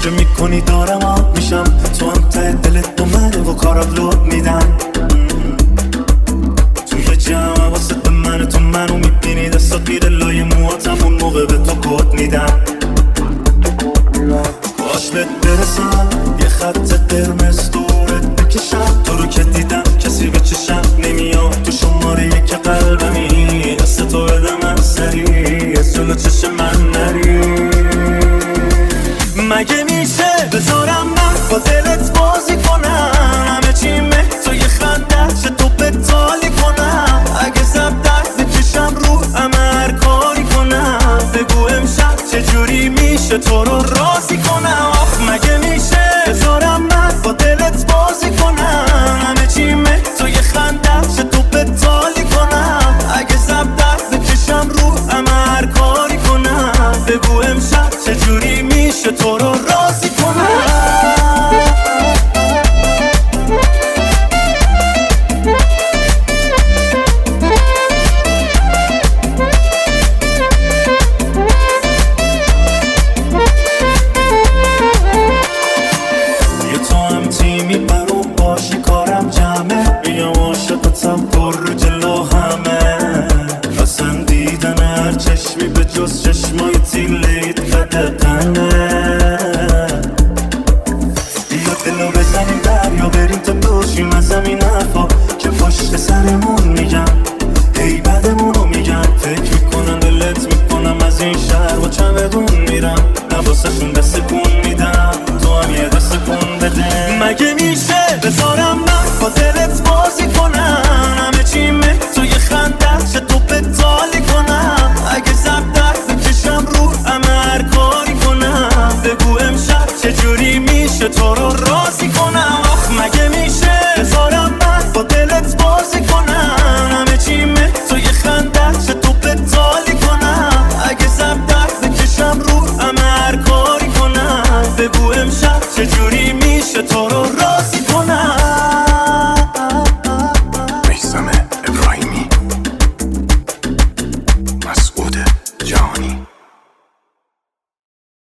فکر میکنی دارم آب میشم، تو هم ته دلت با منه و کارات لود میدن. توی جمع واسه به من تو منو میبینی، دستات میره لای موهاتم، اون موقع به تو کد میدم. باش بهت برسم یه خط قرمز دورت بکشم، تو رو که دیدم کسی به چشم نمیاد، تو شماره یک قلبمی، دست تو بدم از سری، از جلو چشم من نری. مگه میشه بذارم من با دلت بازی کنم، همه چیمه تو یه خنده چه تو بتالی کنم، اگه زب درد بکشم رو همه هر کاری کنم، بگو امشب چجوری میشه تو رو راضی کنم. آخ مگه میشه بذارم من با دلت بازی کنم، همه چیمه تو یه خنده چه تو بتالی کنم، اگه زب درد بکشم رو همه هر کاری کنم، بگو امشب چجوری میشه تو رو راضی کنم. یه تو هم تیمی برو باشی کارم جمعه، بیام عاشقتم پر رو جلو همه، پسندیدن هر چشمی به جز چشمای تیلیت قدقنه. بیا دلو بزنیم دریا بریم تا باشیم از زمین حرفا که پشت سرمون میگم، ای بدمونو میگم، فکر میکنم دلت میکنم از این شهر و چمدون میرم، نواسه شون دست